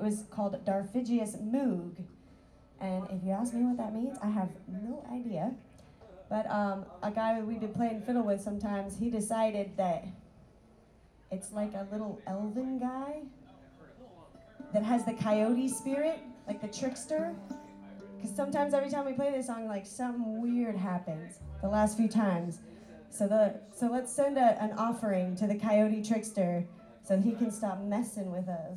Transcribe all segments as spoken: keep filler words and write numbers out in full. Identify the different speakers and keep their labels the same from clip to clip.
Speaker 1: was called Darphigius Moog. And if you ask me what that means, I have no idea. But um, a guy we've been playing fiddle with sometimes, he decided that it's like a little elven guy that has the coyote spirit, like the trickster. Because sometimes every time we play this song, like something weird happens the last few times. So the so let's send a, an offering to the coyote trickster so he can stop messing with us.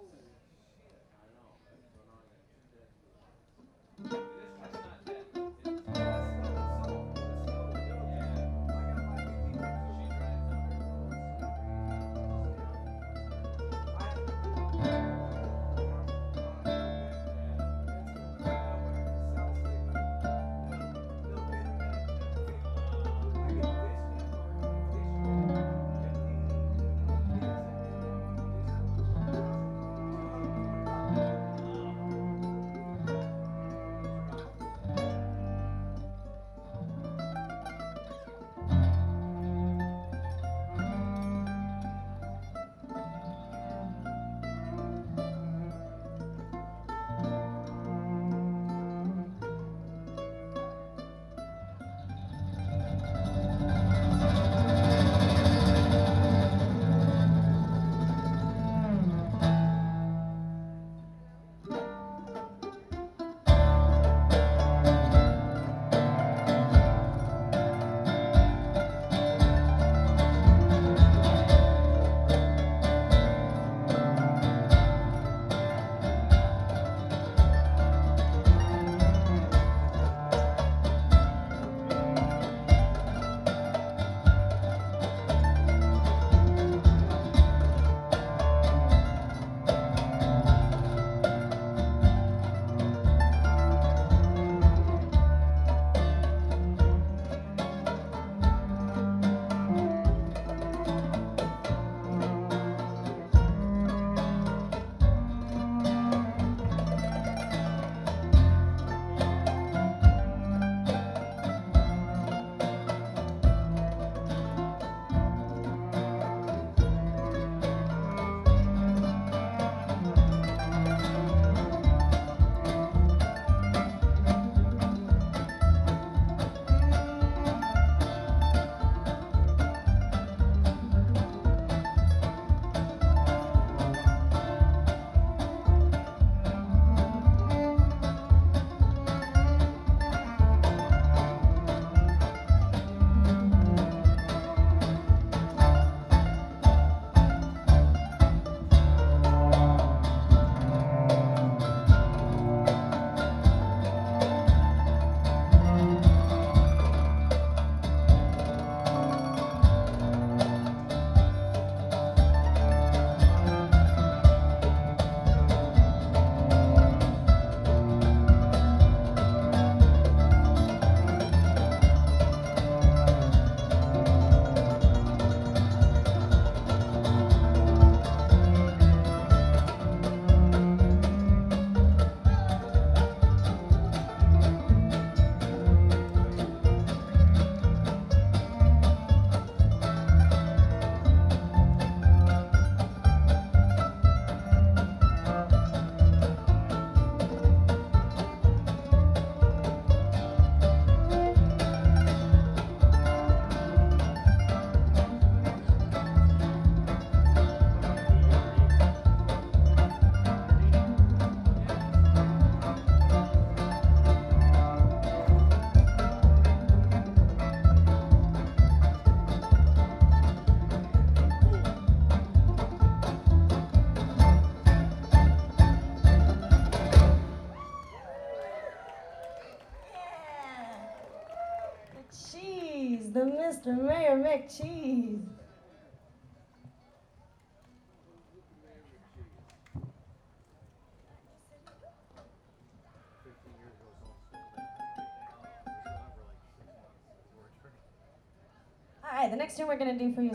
Speaker 1: The Mister Mayor McCheese. All right, the next tune we're going to do for you